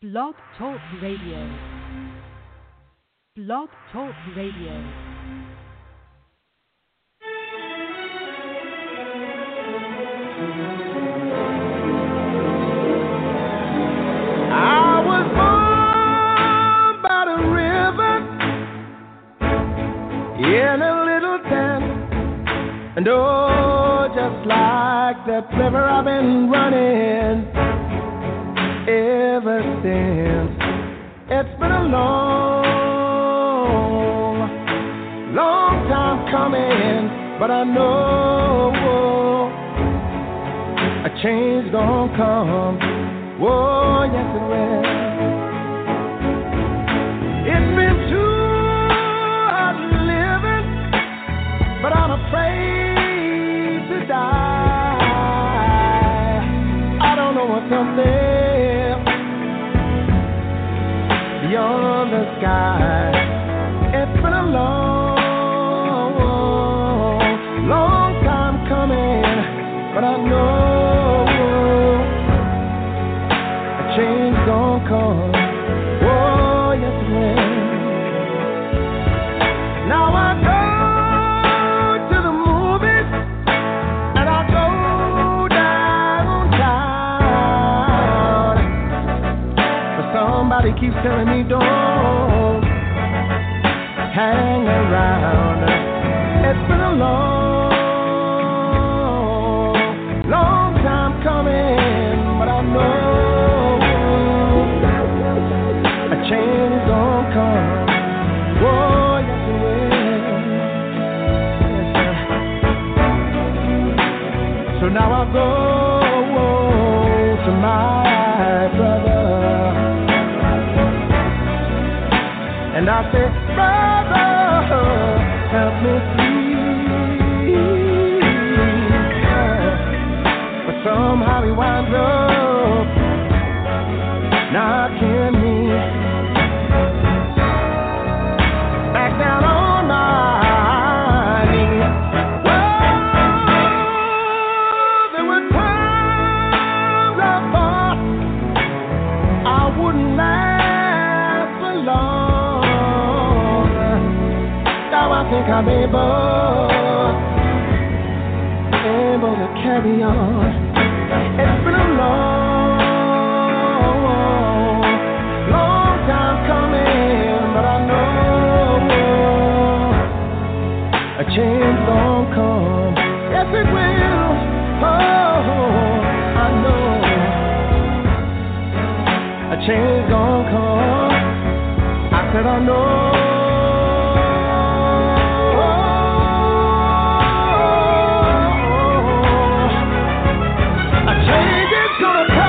Blog Talk Radio. Blog Talk Radio. I was born by the river in a little town, and oh, just like that river I've been running ever since. It's been a long, long time coming, but I know a change gonna come. Oh, yes it will. It's been too hard living, but I'm afraid to die. I don't know what's up there beyond the sky. It's been a long, long time coming, but I know change gon' come. Oh, yes it will. Now I go to the movies and I go downtown, but somebody keeps telling me don't hang around. It's been a long, long time coming, but I know change gon' come. Oh, yes it will. Yes, so now I go to my brother and I say, brother, help me please. But somehow he winds up knocking me back down on my knees. Well, there were times I thought I wouldn't last for long. Now I think I'm able to carry on. It's been a long time coming, but I know a change gon' come. Yes, it will. Oh, I know a change gon' come. I said I know a change is gonna come.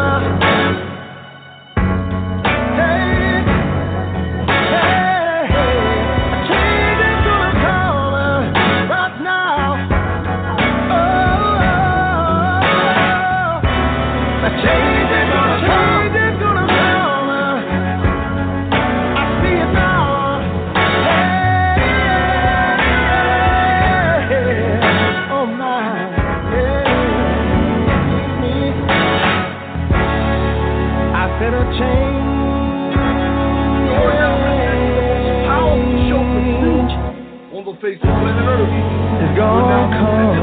Face of planet Earth is gonna come.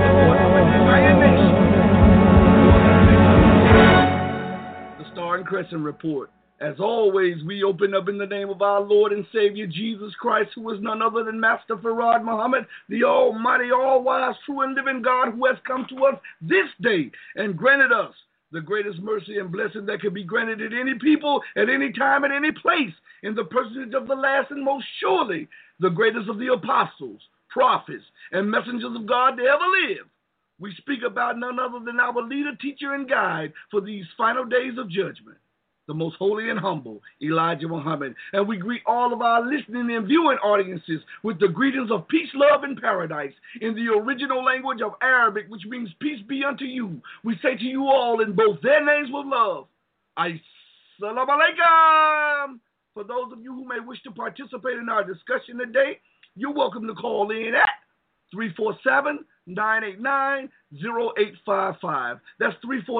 The Star and Crescent Report. As always, we open up in the name of our Lord and Savior Jesus Christ, who is none other than Master Farad Muhammad, the Almighty, all-wise, true and living God, who has come to us this day and granted us the greatest mercy and blessing that can be granted at any people, at any time, at any place, in the personage of the last and most surely the greatest of the apostles, prophets, and messengers of God to ever live. We speak about none other than our leader, teacher, and guide for these final days of judgment, the most holy and humble, Elijah Muhammad. And we greet all of our listening and viewing audiences with the greetings of peace, love, and paradise in the original language of Arabic, which means peace be unto you. We say to you all in both their names with love, Assalamu alaikum. For those of you who may wish to participate in our discussion today, you're welcome to call in at 347 347-989-0855. That's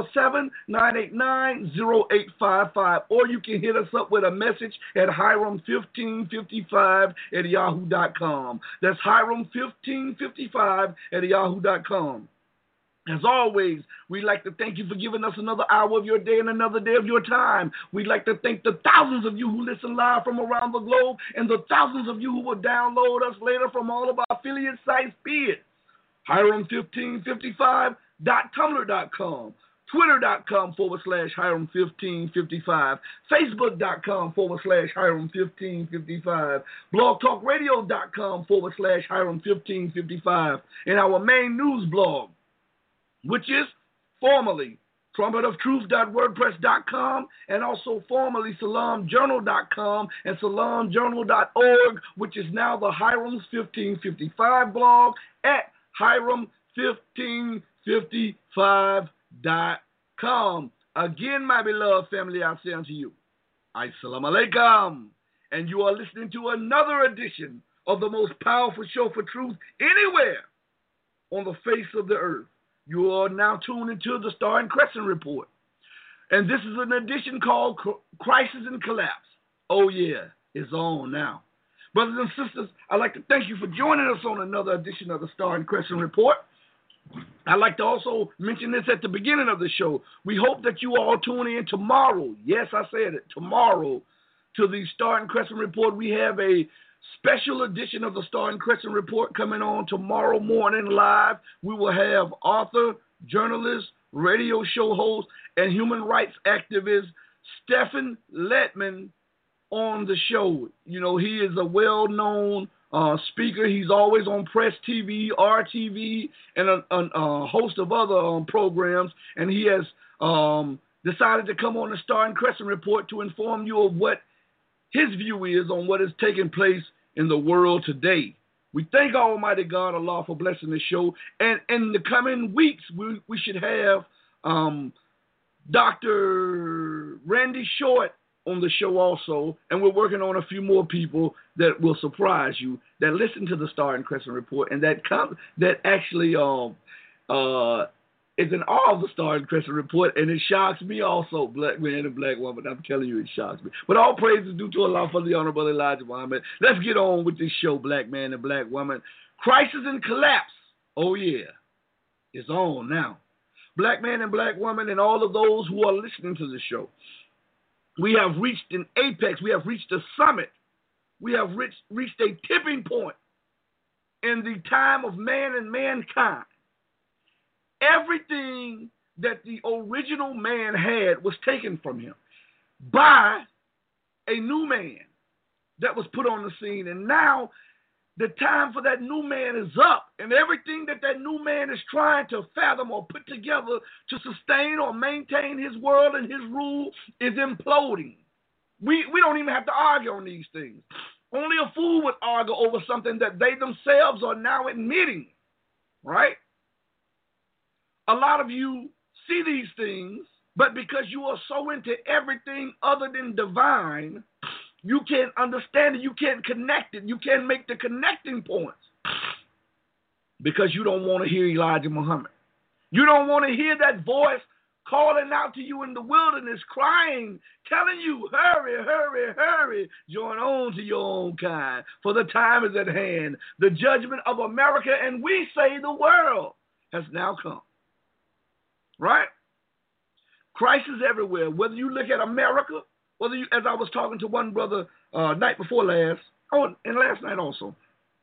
347-989-0855. Or you can hit us up with a message at Hiram1555@yahoo.com. That's Hiram1555@yahoo.com. As always, we'd like to thank you for giving us another hour of your day and another day of your time. We'd like to thank the thousands of you who listen live from around the globe and the thousands of you who will download us later from all of our affiliate sites, be it Hiram1555.tumblr.com, Twitter.com/Hiram1555, Facebook.com/Hiram1555, BlogTalkRadio.com/Hiram1555, and our main news blog, which is formerly trumpetoftruth.wordpress.com and also formerly salamjournal.com and salamjournal.org, which is now the Hiram's 1555 blog at Hiram1555.com. Again, my beloved family, I say unto you, Assalamu alaikum, and you are listening to another edition of the most powerful show for truth anywhere on the face of the earth. You are now tuned into the Star and Crescent Report. And this is an edition called Crisis and Collapse. Oh, yeah, it's on now. Brothers and sisters, I'd like to thank you for joining us on another edition of the Star and Crescent Report. I'd like to also mention this at the beginning of the show. We hope that you all tune in tomorrow. Yes, I said it, tomorrow, to the Star and Crescent Report. We have a special edition of the Star and Crescent Report coming on tomorrow morning live. We will have author, journalist, radio show host, and human rights activist Stephen Letman on the show. You know, he is a well-known speaker. He's always on Press TV, RTV, and a host of other programs. And he has decided to come on the Star and Crescent Report to inform you of what his view is on what is taking place in the world today. We thank Almighty God, Allah, for blessing the show. And in the coming weeks, we should have Dr. Randy Short on the show also. And we're working on a few more people that will surprise you, that listen to the Star and Crescent Report, and that actually is in all of the Star and Crescent Report, and it shocks me also, black man and black woman. I'm telling you, it shocks me. But all praise is due to Allah for the Honorable Elijah Muhammad. Let's get on with this show, black man and black woman. Crisis and Collapse. Oh, yeah. It's on now. Black man and black woman and all of those who are listening to the show. We have reached an apex. We have reached a summit. We have reached a tipping point in the time of man and mankind. Everything that the original man had was taken from him by a new man that was put on the scene. And now the time for that new man is up. And everything that new man is trying to fathom or put together to sustain or maintain his world and his rule is imploding. We don't even have to argue on these things. Only a fool would argue over something that they themselves are now admitting, right? A lot of you see these things, but because you are so into everything other than divine, you can't understand it, you can't connect it, you can't make the connecting points because you don't want to hear Elijah Muhammad. You don't want to hear that voice calling out to you in the wilderness, crying, telling you, hurry, hurry, hurry, join on to your own kind, for the time is at hand. The judgment of America, and we say the world, has now come. Right? Crisis everywhere. Whether you look at America, whether you, as I was talking to one brother night before last, and last night also,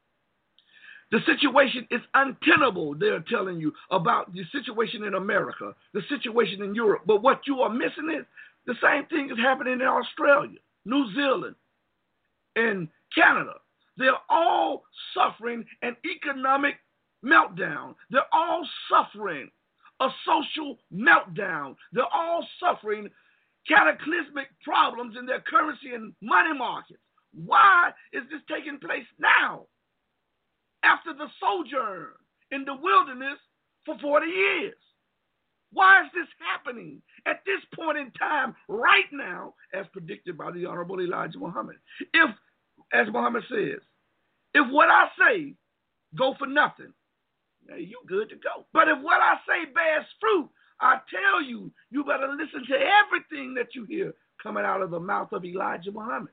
the situation is untenable, they're telling you, about the situation in America, the situation in Europe. But what you are missing is the same thing is happening in Australia, New Zealand, and Canada. They're all suffering an economic meltdown. They're all suffering a social meltdown. They're all suffering cataclysmic problems in their currency and money markets. Why is this taking place now? After the sojourn in the wilderness for 40 years. Why is this happening at this point in time, right now, as predicted by the Honorable Elijah Muhammad? If, as Muhammad says, if what I say go for nothing, You good to go. But if what I say bears fruit, I tell you, you better listen to everything that you hear coming out of the mouth of Elijah Muhammad.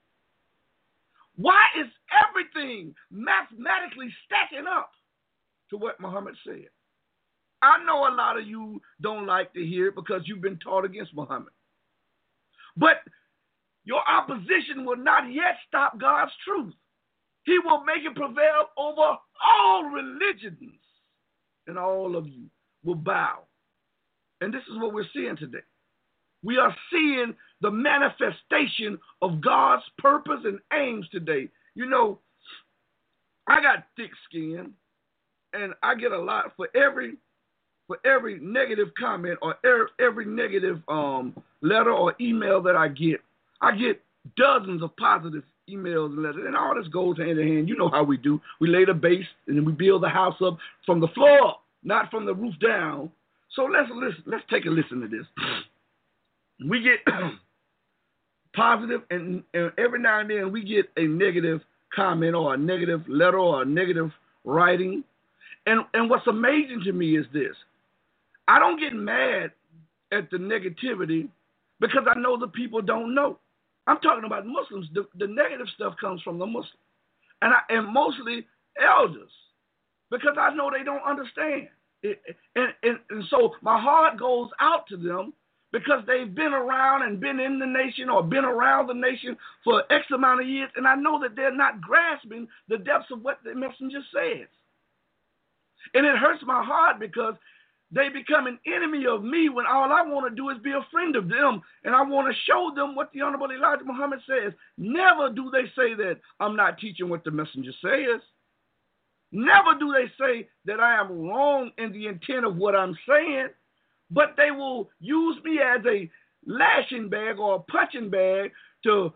Why is everything mathematically stacking up to what Muhammad said? I know a lot of you don't like to hear it because you've been taught against Muhammad. But your opposition will not yet stop God's truth. He will make it prevail over all religions, and all of you will bow. And this is what we're seeing today. We are seeing the manifestation of God's purpose and aims today. You know, I got thick skin, and I get a lot for every negative comment or every negative letter or email that I get dozens of positive emails and letters, and all this goes hand in hand. You know how we do. We lay the base, and then we build the house up from the floor up, not from the roof down. So let's take a listen to this. We get positive, and every now and then we get a negative comment or a negative letter or a negative writing. And what's amazing to me is this. I don't get mad at the negativity because I know the people don't know. I'm talking about Muslims. The negative stuff comes from the Muslims. And mostly elders, because I know they don't understand. And so my heart goes out to them because they've been around and been in the nation or been around the nation for X amount of years, and I know that they're not grasping the depths of what the messenger says. And it hurts my heart because they become an enemy of me when all I want to do is be a friend of them, and I want to show them what the Honorable Elijah Muhammad says. Never do they say that I'm not teaching what the messenger says. Never do they say that I am wrong in the intent of what I'm saying, but they will use me as a lashing bag or a punching bag to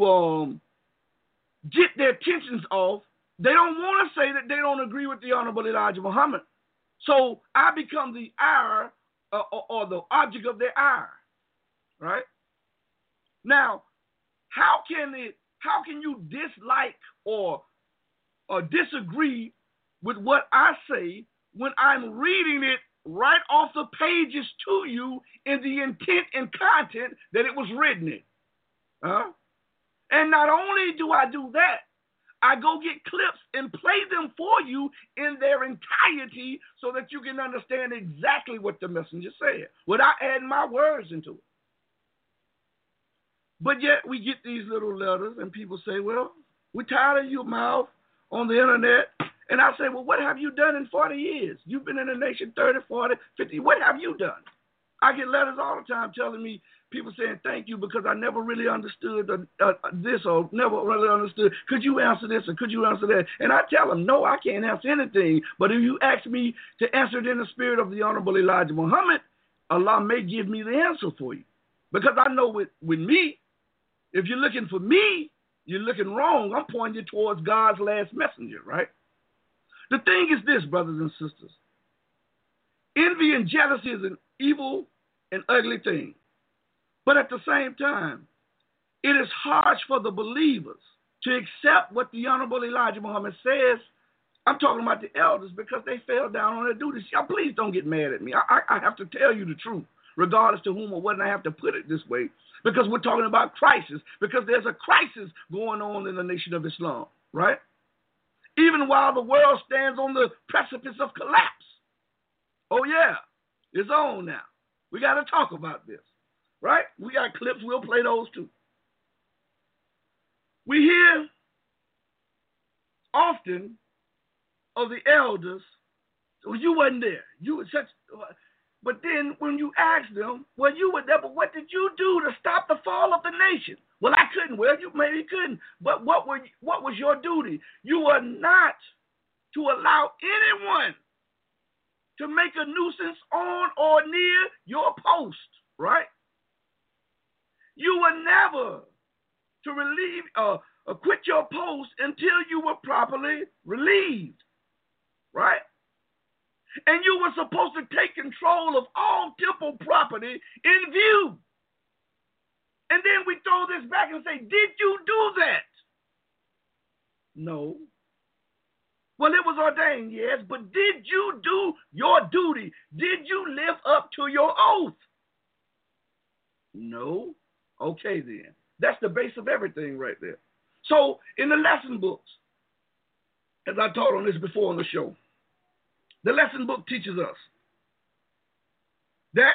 get their tensions off. They don't want to say that they don't agree with the Honorable Elijah Muhammad. So I become the ire or the object of their ire, right? Now, how can you dislike or disagree with what I say when I'm reading it right off the pages to you in the intent and content that it was written in? And not only do I do that, I go get clips and play them for you in their entirety so that you can understand exactly what the messenger said without adding my words into it. But yet we get these little letters and people say, well, we're tired of your mouth on the internet. And I say, well, what have you done in 40 years? You've been in the nation 30, 40, 50. What have you done? I get letters all the time telling me, people saying thank you because I never really understood this or never really understood. Could you answer this or could you answer that? And I tell them, no, I can't answer anything. But if you ask me to answer it in the spirit of the Honorable Elijah Muhammad, Allah may give me the answer for you. Because I know with me, if you're looking for me, you're looking wrong. I'm pointing you towards God's last messenger, right? The thing is this, brothers and sisters. Envy and jealousy is an evil and ugly thing. But at the same time, it is harsh for the believers to accept what the Honorable Elijah Muhammad says. I'm talking about the elders because they fell down on their duties. Y'all, please don't get mad at me. I have to tell you the truth, regardless to whom or what, and I have to put it this way, because we're talking about crisis, because there's a crisis going on in the nation of Islam, right? Even while the world stands on the precipice of collapse. Oh, yeah, it's on now. We got to talk about this. Right? We got clips. We'll play those too. We hear often of the elders, well, you wasn't there. You were such. But then when you ask them, well, you were there, but what did you do to stop the fall of the nation? Well, I couldn't. Well, you maybe couldn't. But what was your duty? You were not to allow anyone to make a nuisance on or near your post, right? You were never to quit your post until you were properly relieved, right? And you were supposed to take control of all temple property in view. And then we throw this back and say, did you do that? No. Well, it was ordained, yes, but did you do your duty? Did you live up to your oath? No. Okay, then. That's the base of everything right there. So, in the lesson books, as I taught on this before on the show, the lesson book teaches us that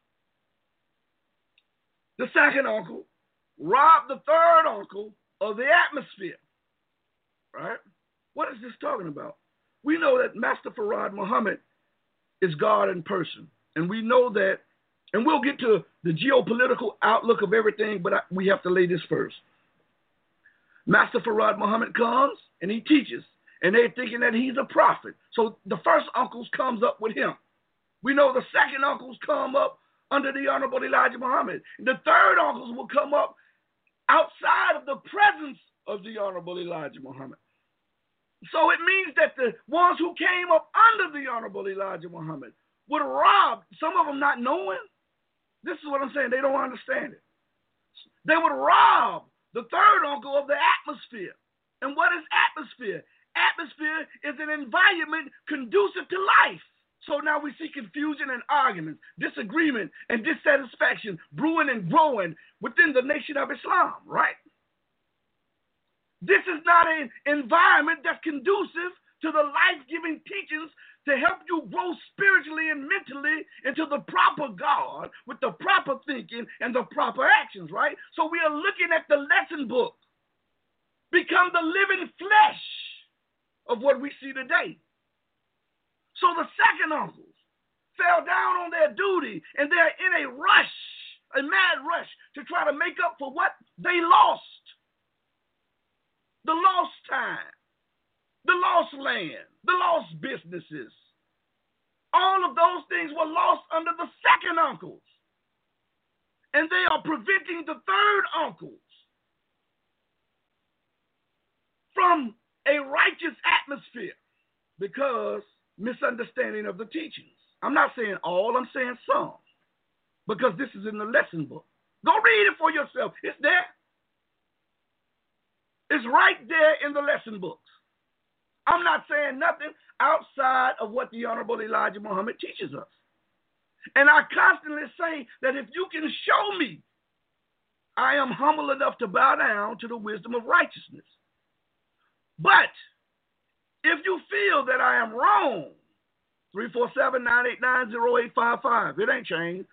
the second uncle robbed the third uncle of the atmosphere. Right? What is this talking about? We know that Master Farad Muhammad is God in person. And we know that, and we'll get to the geopolitical outlook of everything, but we have to lay this first. Master Farad Muhammad comes and he teaches, and they're thinking that he's a prophet. So the first uncles comes up with him. We know the second uncles come up under the Honorable Elijah Muhammad. The third uncles will come up outside of the presence of the Honorable Elijah Muhammad. So it means that the ones who came up under the Honorable Elijah Muhammad would rob, some of them not knowing. This is what I'm saying. They don't understand it. They would rob the third uncle of the atmosphere. And what is atmosphere? Atmosphere is an environment conducive to life. So now we see confusion and arguments, disagreement and dissatisfaction brewing and growing within the nation of Islam, right? This is not an environment that's conducive to the life-giving teachings to help you grow spiritually and mentally into the proper God with the proper thinking and the proper actions, right? So we are looking at the lesson book. Become the living flesh of what we see today. So the second uncles fell down on their duty, and they're in a rush, a mad rush, to try to make up for what they lost. The lost time, the lost land, the lost businesses. All of those things were lost under the second uncles. And they are preventing the third uncles from a righteous atmosphere because misunderstanding of the teachings. I'm not saying all, I'm saying some. Because this is in the lesson book. Go read it for yourself. It's there. It's right there in the lesson books. I'm not saying nothing outside of what the Honorable Elijah Muhammad teaches us. And I constantly say that if you can show me, I am humble enough to bow down to the wisdom of righteousness. But if you feel that I am wrong, 347-989-0855. It ain't changed.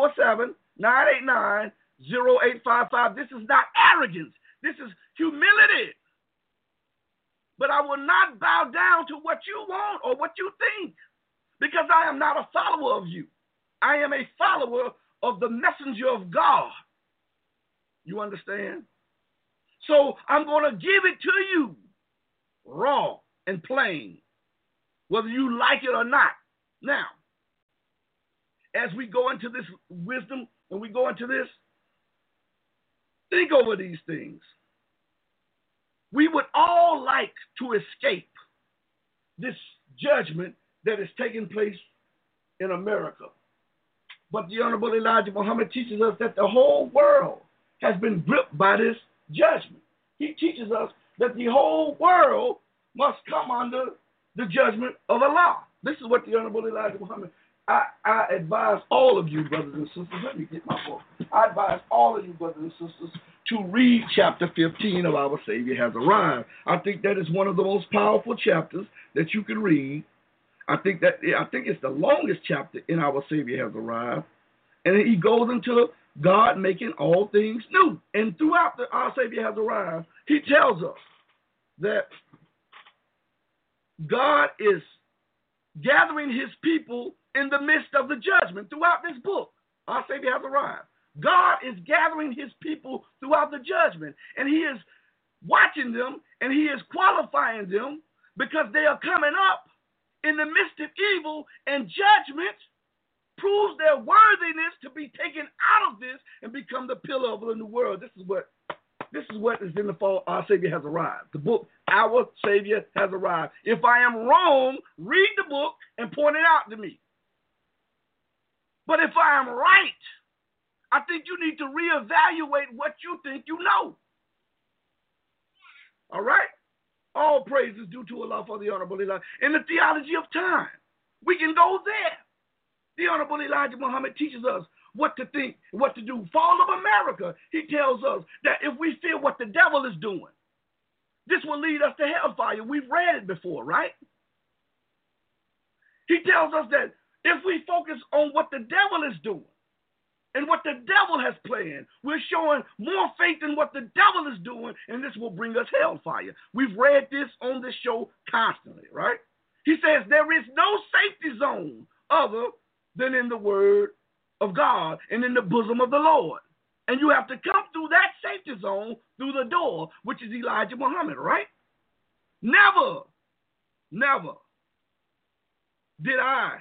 347-989-0855. This is not arrogance. This is humility. But I will not bow down to what you want or what you think, because I am not a follower of you. I am a follower of the messenger of God. You understand? So I'm going to give it to you raw and plain, whether you like it or not. Now, as we go into this wisdom and we go into this, think over these things. We would all like to escape this judgment that is taking place in America. But the Honorable Elijah Muhammad teaches us that the whole world has been gripped by this judgment. He teaches us that the whole world must come under the judgment of Allah. This is what the Honorable Elijah Muhammad, I advise all of you, brothers and sisters, let me get my book. I advise all of you, brothers and sisters, to read chapter 15 of Our Savior Has Arrived. I think that is one of the most powerful chapters that you can read. I think it's the longest chapter in Our Savior Has Arrived. And he goes into God making all things new. And throughout Our Savior Has Arrived, he tells us that God is gathering his people in the midst of the judgment throughout this book. Our Savior Has Arrived. God is gathering his people throughout the judgment, and he is watching them, and he is qualifying them because they are coming up in the midst of evil, and judgment proves their worthiness to be taken out of this and become the pillar of the new world. This is what is in the fall. Our Savior Has Arrived. The book, Our Savior Has Arrived. If I am wrong, read the book and point it out to me. But if I am right, I think you need to reevaluate what you think you know. All right? All praise is due to Allah for the Honorable Elijah. In the theology of time, we can go there. The Honorable Elijah Muhammad teaches us what to think, what to do. Fall of America, he tells us that if we fear what the devil is doing, this will lead us to hellfire. We've read it before, right? He tells us that if we focus on what the devil is doing and what the devil has planned, we're showing more faith in what the devil is doing, and this will bring us hellfire. We've read this on this show constantly, right? He says there is no safety zone other than in the word of God and in the bosom of the Lord. And you have to come through that safety zone through the door, which is Elijah Muhammad, right? Never did I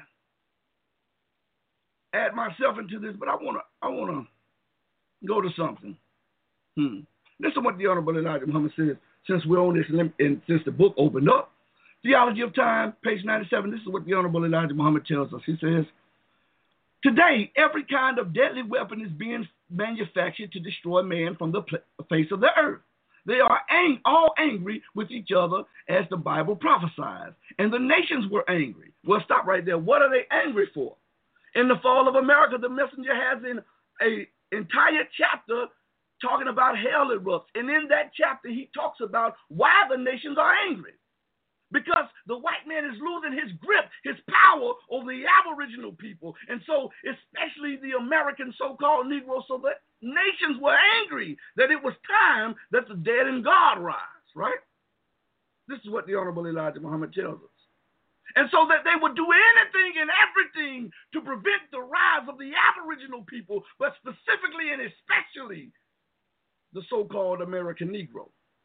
add myself into this, but I wanna go to something. This is what the Honorable Elijah Muhammad says. Since we're on this, and since the book opened up, Theology of Time, page 97. This is what the Honorable Elijah Muhammad tells us. He says, today, every kind of deadly weapon is being manufactured to destroy man from the face of the earth. They are all angry with each other, as the Bible prophesies. And the nations were angry. Well, stop right there. What are they angry for? In the Fall of America, the messenger has an entire chapter talking about hell erupts. And in that chapter, he talks about why the nations are angry. Because the white man is losing his grip, his power over the Aboriginal people. And so, especially the American so-called Negroes, so the nations were angry that it was time that the dead in God rise, right? This is what the Honorable Elijah Muhammad tells us. And so that they would do anything and everything to prevent the rise of the Aboriginal people, but specifically and especially the so-called American Negro.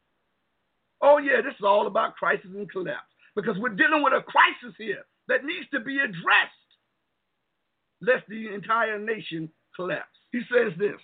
Oh, yeah, this is all about crisis and collapse, because we're dealing with a crisis here that needs to be addressed, lest the entire nation collapse. He says this,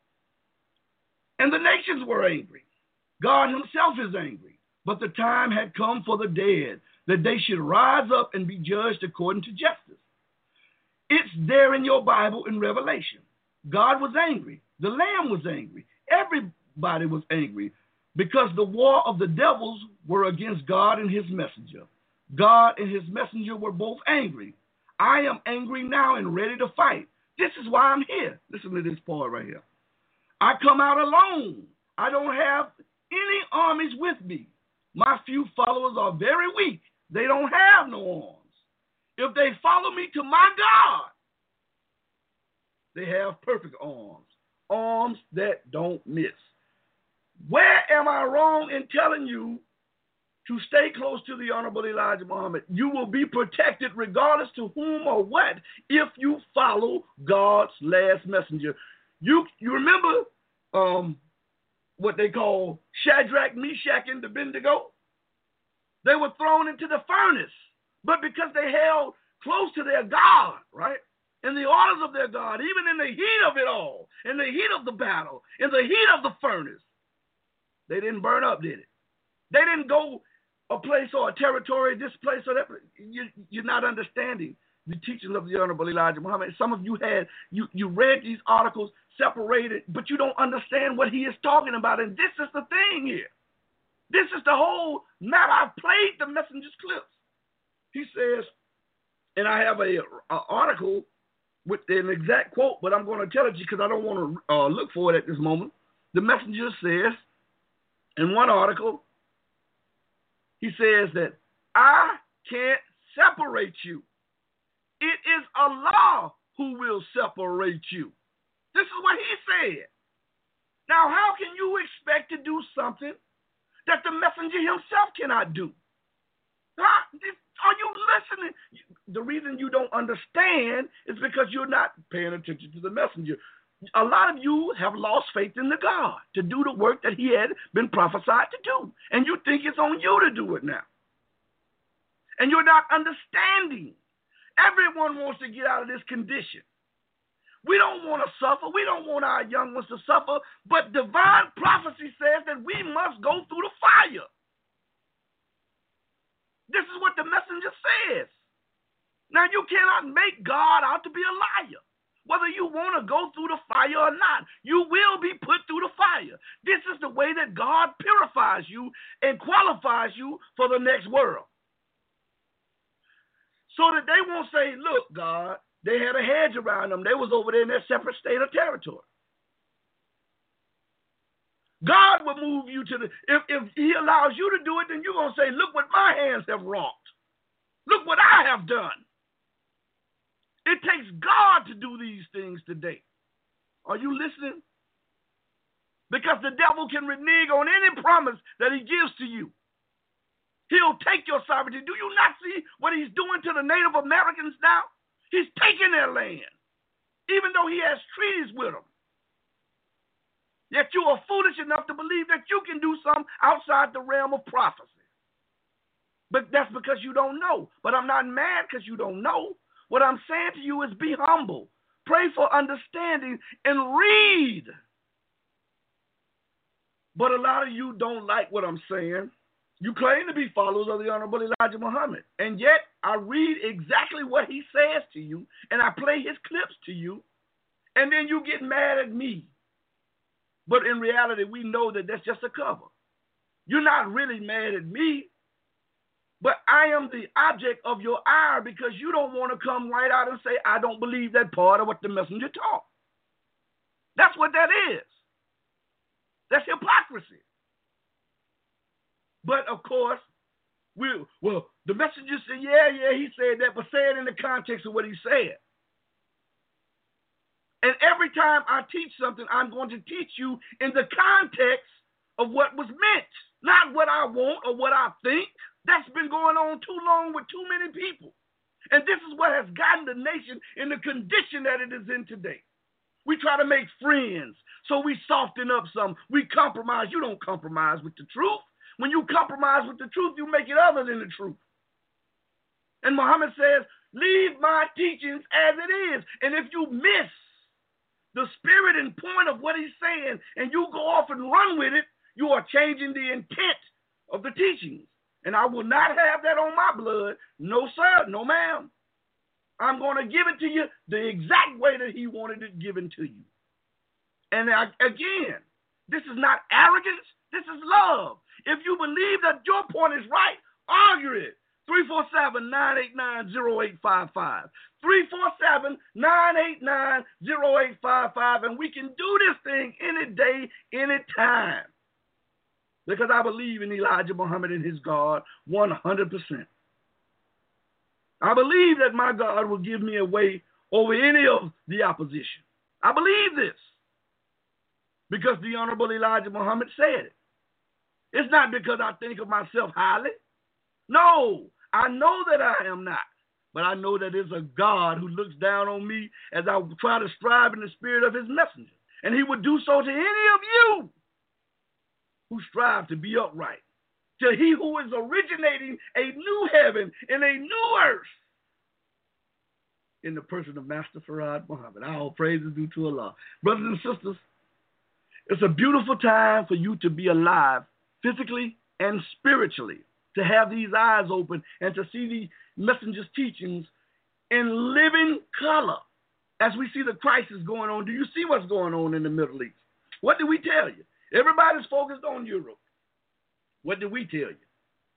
and the nations were angry. God himself is angry, but the time had come for the dead, that they should rise up and be judged according to justice. It's there in your Bible in Revelation. God was angry. The Lamb was angry. Everybody was angry, because the war of the devils were against God and his messenger. God and his messenger were both angry. I am angry now and ready to fight. This is why I'm here. Listen to this part right here. I come out alone. I don't have any armies with me. My few followers are very weak. They don't have no arms. If they follow me to my God, they have perfect arms. Arms that don't miss. Where am I wrong in telling you to stay close to the Honorable Elijah Muhammad? You will be protected regardless to whom or what if you follow God's last messenger. You remember what they call Shadrach, Meshach, and Abednego? They were thrown into the furnace, but because they held close to their God, right? In the orders of their God, even in the heat of it all, in the heat of the battle, in the heat of the furnace, they didn't burn up, did it? They didn't go a place or a territory, this place or that. You're not understanding the teachings of the Honorable Elijah Muhammad. Some of you you read these articles separated, but you don't understand what he is talking about. And this is the thing here. This is the whole matter. I've played the messenger's clips. He says, and I have an article with an exact quote, but I'm going to tell it to you because I don't want to look for it at this moment. The messenger says, in one article, he says that I can't separate you. It is Allah who will separate you. This is what he said. Now, how can you expect to do something that the messenger himself cannot do? Are you listening? The reason you don't understand is because you're not paying attention to the messenger. A lot of you have lost faith in the God to do the work that he had been prophesied to do. And you think it's on you to do it now. And you're not understanding. Everyone wants to get out of this condition. We don't want to suffer. We don't want our young ones to suffer. But divine prophecy says that we must go through the fire. This is what the messenger says. Now, you cannot make God out to be a liar. whether you want to go through the fire or not. You will be put through the fire. This is the way that God purifies you and qualifies you for the next world. So that they won't say, look, God, they had a hedge around them. They was over there in their separate state or territory. God will move you to the, if he allows you to do it, then you're going to say, look what my hands have wrought. Look what I have done. It takes God to do these things today. Are you listening? Because the devil can renege on any promise that he gives to you. He'll take your sovereignty. Do you not see what he's doing to the Native Americans now? He's taking their land, even though he has treaties with them. Yet you are foolish enough to believe that you can do something outside the realm of prophecy. But that's because you don't know. But I'm not mad because you don't know. What I'm saying to you is be humble. Pray for understanding and read. But a lot of you don't like what I'm saying. You claim to be followers of the Honorable Elijah Muhammad. And yet I read exactly what he says to you, and I play his clips to you, and then you get mad at me. But in reality, we know that that's just a cover. You're not really mad at me, but I am the object of your ire because you don't want to come right out and say, I don't believe that part of what the messenger taught. That's what that is. That's hypocrisy. But, of course, the messenger said, yeah, he said that, but say it in the context of what he said. And every time I teach something, I'm going to teach you in the context of what was meant, not what I want or what I think. That's been going on too long with too many people. And this is what has gotten the nation in the condition that it is in today. We try to make friends, so we soften up some. We compromise. You don't compromise with the truth. When you compromise with the truth, you make it other than the truth. And Muhammad says, leave my teachings as it is. And if you miss the spirit and point of what he's saying and you go off and run with it, you are changing the intent of the teachings. And I will not have that on my blood. No, sir. No, ma'am. I'm going to give it to you the exact way that he wanted it given to you. And again, this is not arrogance. This is love. If you believe that your point is right, argue it. 347-989-0855. 347-989-0855. And we can do this thing any day, any time. Because I believe in Elijah Muhammad and his God 100%. I believe that my God will give me a way over any of the opposition. I believe this. Because the Honorable Elijah Muhammad said it. It's not because I think of myself highly. No, I know that I am not. But I know that there's a God who looks down on me as I try to strive in the spirit of his messenger. And he would do so to any of you who strive to be upright. To he who is originating a new heaven and a new earth in the person of Master Farad Muhammad. All praises due to Allah. Brothers and sisters, it's a beautiful time for you to be alive physically and spiritually, to have these eyes open and to see the messenger's teachings in living color as we see the crisis going on. Do you see what's going on in the Middle East? What did we tell you? Everybody's focused on Europe. What did we tell you?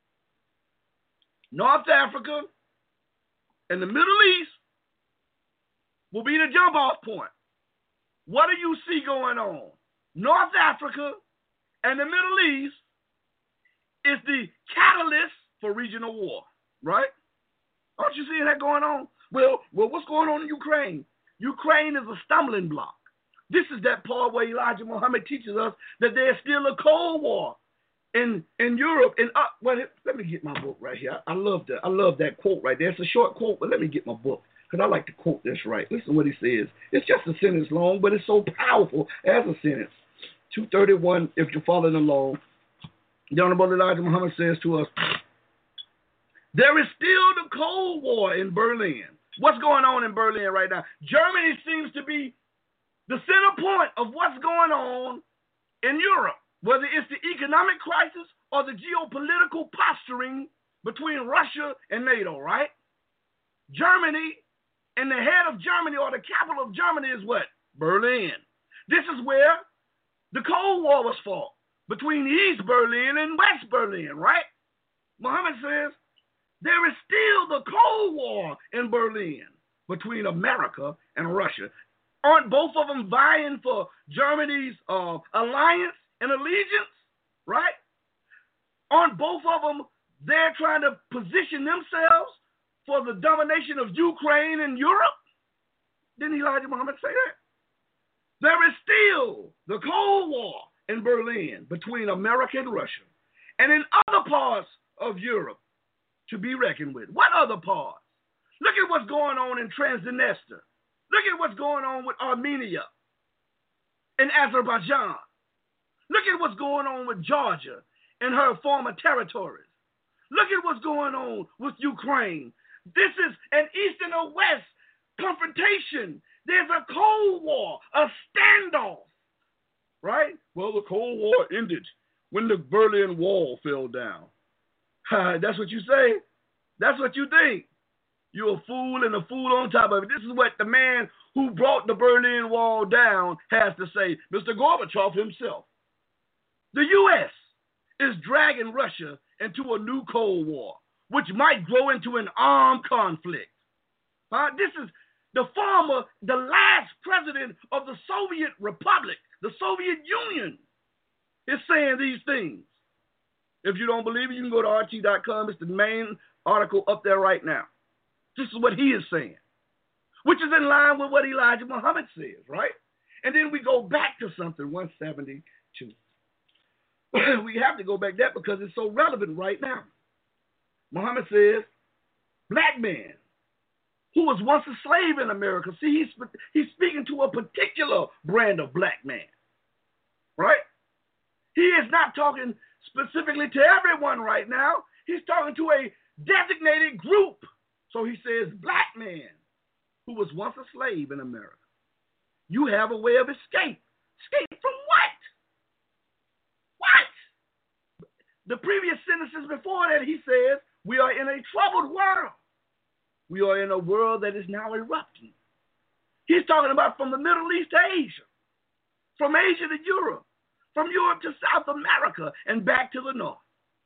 North Africa and the Middle East will be the jump-off point. What do you see going on? North Africa and the Middle East is the catalyst for regional war, right? Aren't you seeing that going on? Well, what's going on in Ukraine? Ukraine is a stumbling block. This is that part where Elijah Muhammad teaches us that there's still a Cold War in Europe. And let me get my book right here. I love that. I love that quote right there. It's a short quote, but let me get my book because I like to quote this right. Listen to what he says. It's just a sentence long, but it's so powerful as a sentence. 231, if you're following along, the Honorable Elijah Muhammad says to us, there is still the Cold War in Berlin. What's going on in Berlin right now? Germany seems to be the center point of what's going on in Europe, whether it's the economic crisis or the geopolitical posturing between Russia and NATO, right? Germany And the head of Germany, or the capital of Germany, is what? Berlin. This is where the Cold War was fought, between East Berlin and West Berlin, right? Muhammad says there is still the Cold War in Berlin between America and Russia. Aren't both of them vying for Germany's alliance and allegiance, right? Aren't both of them there trying to position themselves for the domination of Ukraine and Europe? Didn't Elijah Muhammad say that? There is still the Cold War in Berlin between America and Russia, and in other parts of Europe to be reckoned with. What other parts? Look at what's going on in Transnistria. Look at what's going on with Armenia and Azerbaijan. Look at what's going on with Georgia and her former territories. Look at what's going on with Ukraine. This is an East and a West confrontation. There's a Cold War, a standoff, right? Well, the Cold War ended when the Berlin Wall fell down. That's what you say? That's what you think. You're a fool and a fool on top of it. This is what the man who brought the Berlin Wall down has to say, Mr. Gorbachev himself. The U.S. is dragging Russia into a new Cold War, which might grow into an armed conflict. This is the last president of the Soviet Republic, the Soviet Union, is saying these things. If you don't believe it, you can go to RT.com. It's the main article up there right now. This is what he is saying, which is in line with what Elijah Muhammad says, right? And then we go back to something, 172. We have to go back there because it's so relevant right now. Muhammad says, black man who was once a slave in America. See, he's speaking to a particular brand of black man, right? He is not talking specifically to everyone right now. He's talking to a designated group. So he says, black man who was once a slave in America, you have a way of escape. Escape from what? What? The previous sentences before that, he says, we are in a troubled world. We are in a world that is now erupting. He's talking about from the Middle East to Asia, from Asia to Europe, from Europe to South America, and back to the north.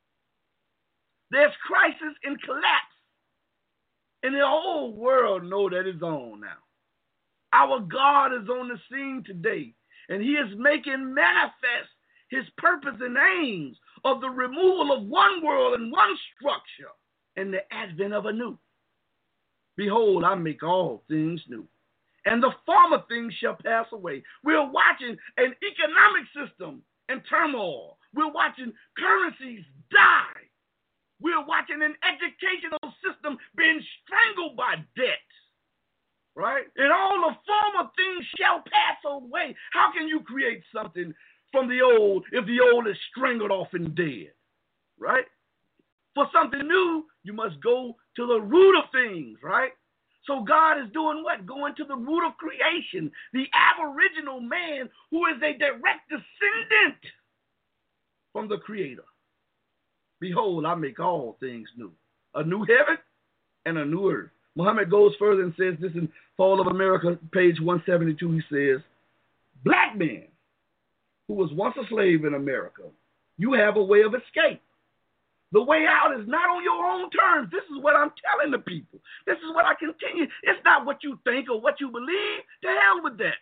There's crisis and collapse. And the whole world know that it's on now. Our God is on the scene today, and he is making manifest his purpose and aims of the removal of one world and one structure and the advent of a new. Behold, I make all things new, and the former things shall pass away. We're watching an economic system in turmoil. We're watching currencies die. We're watching an educational system being strangled by debt, right? And all the former things shall pass away. How can you create something from the old if the old is strangled off and dead, right? For something new, you must go to the root of things, right? So God is doing what? Going to the root of creation, the aboriginal man who is a direct descendant from the Creator. Behold, I make all things new. A new heaven and a new earth. Muhammad goes further and says this in Fall of America, page 172. He says, black man who was once a slave in America, you have a way of escape. The way out is not on your own terms. This is what I'm telling the people. This is what I continue. It's not what you think or what you believe. To hell with that.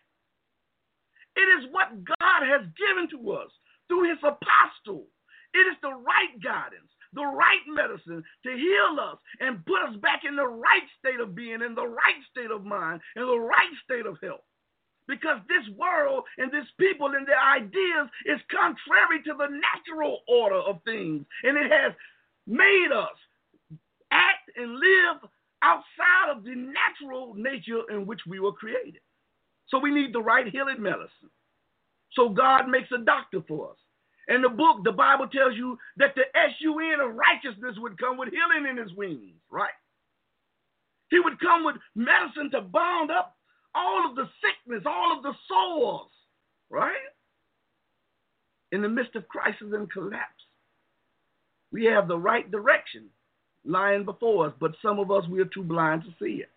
It is what God has given to us through his apostle. It is the right guidance, the right medicine to heal us and put us back in the right state of being, in the right state of mind, in the right state of health. Because this world and this people and their ideas is contrary to the natural order of things. And it has made us act and live outside of the natural nature in which we were created. So we need the right healing medicine. So God makes a doctor for us. In the book, the Bible tells you that the S-U-N of righteousness would come with healing in his wings, right? He would come with medicine to bound up all of the sickness, all of the sores, right? In the midst of crisis and collapse, we have the right direction lying before us, but some of us, we are too blind to see it.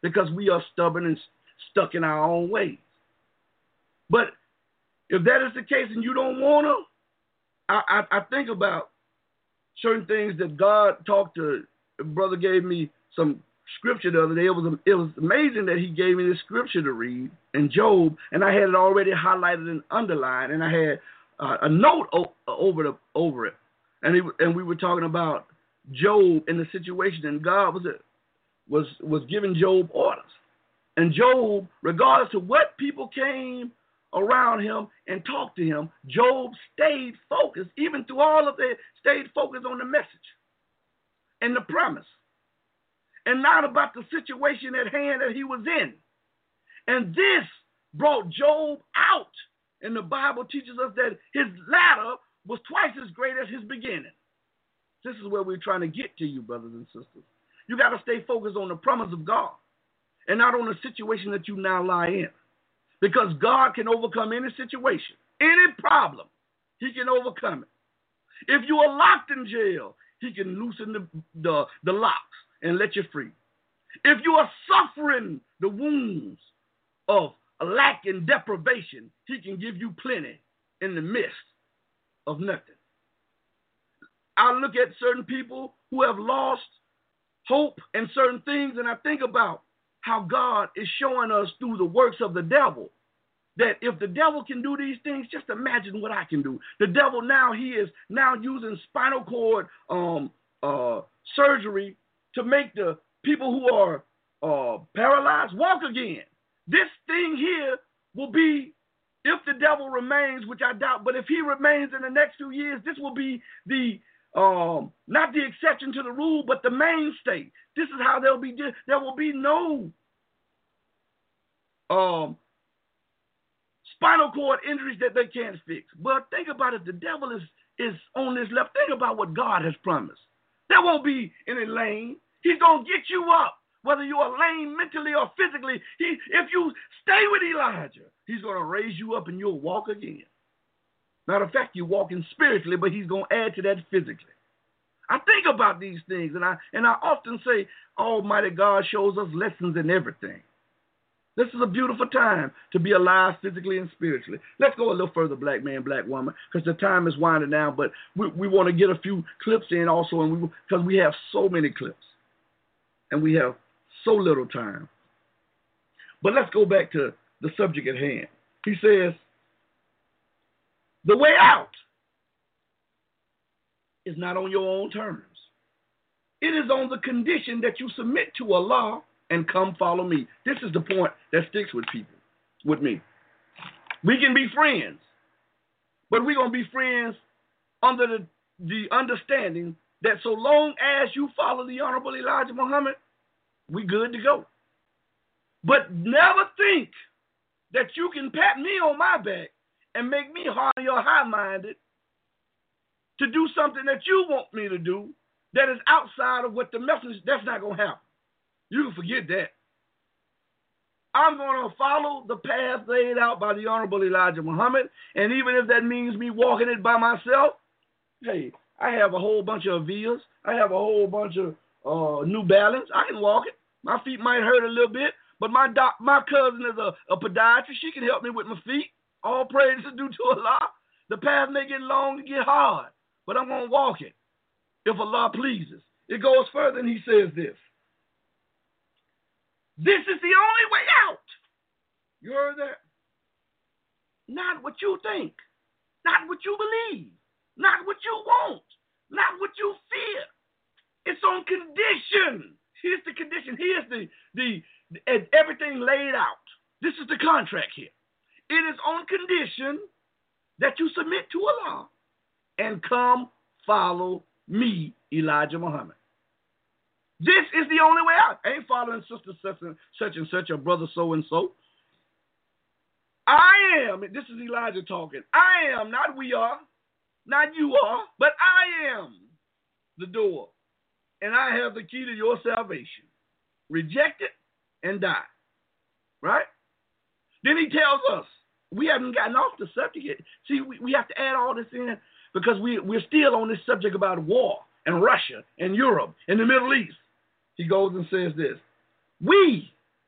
because we are stubborn and stuck in our own ways. But if that is the case and you don't want to, I think about certain things that God talked to. A brother gave me some scripture the other day. It was amazing that he gave me this scripture to read in Job, and I had it already highlighted and underlined, and I had a note over it, and we were talking about Job in the situation, and God was giving Job orders, and Job, regardless of what people came around him and talked to him, Job stayed focused, even through all of it, stayed focused on the message and the promise, and not about the situation at hand that he was in. And this brought Job out. And the Bible teaches us that his latter was twice as great as his beginning. This is where we're trying to get to you, brothers and sisters. You got to stay focused on the promise of God and not on the situation that you now lie in. Because God can overcome any situation, any problem. He can overcome it. If you are locked in jail, he can loosen the locks and let you free. If you are suffering the wounds of lack and deprivation, he can give you plenty in the midst of nothing. I look at certain people who have lost hope in certain things, and I think about how God is showing us through the works of the devil that if the devil can do these things, just imagine what I can do. The devil now, he is now using spinal cord surgery to make the people who are paralyzed walk again. This thing here will be, if the devil remains, which I doubt, but if he remains in the next few years, this will be the not the exception to the rule, but the mainstay. This is how there will be no spinal cord injuries that they can't fix. But think about it, the devil is on this left. Think about what God has promised. There won't be any lame. He's going to get you up, whether you are lame mentally or physically. If you stay with Elijah, he's going to raise you up and you'll walk again. Matter of fact, you're walking spiritually, but he's going to add to that physically. I think about these things, and I often say, Almighty God shows us lessons in everything. This is a beautiful time to be alive physically and spiritually. Let's go a little further, black man, black woman, because the time is winding down, but we want to get a few clips in also, and because we have so many clips, and we have so little time. But let's go back to the subject at hand. He says, the way out is not on your own terms. It is on the condition that you submit to Allah and come follow me. This is the point that sticks with people, with me. We can be friends, but we're going to be friends under the understanding that so long as you follow the Honorable Elijah Muhammad, we good to go. But never think that you can pat me on my back and make me hardy or high-minded to do something that you want me to do that is outside of what the message, that's not going to happen. You can forget that. I'm going to follow the path laid out by the Honorable Elijah Muhammad, and even if that means me walking it by myself, hey, I have a whole bunch of Avias. I have a whole bunch of New Balance. I can walk it. My feet might hurt a little bit, but my cousin is a podiatrist. She can help me with my feet. All praise is due to Allah. The path may get long and get hard, but I'm going to walk it if Allah pleases. It goes further, and he says this. This is the only way out. You heard that? Not what you think. Not what you believe. Not what you want. Not what you fear. It's on condition. Here's the condition. Here's the everything laid out. This is the contract here. It is on condition that you submit to Allah and come follow me, Elijah Muhammad. This is the only way out. I ain't following sister such and such or brother so and so. I am, this is Elijah talking. I am, not we are, not you are, but I am the door. And I have the key to your salvation. Reject it and die. Right? Then he tells us, we haven't gotten off the subject yet. See, we have to add all this in because we're still on this subject about war and Russia and Europe and the Middle East. He goes and says this. We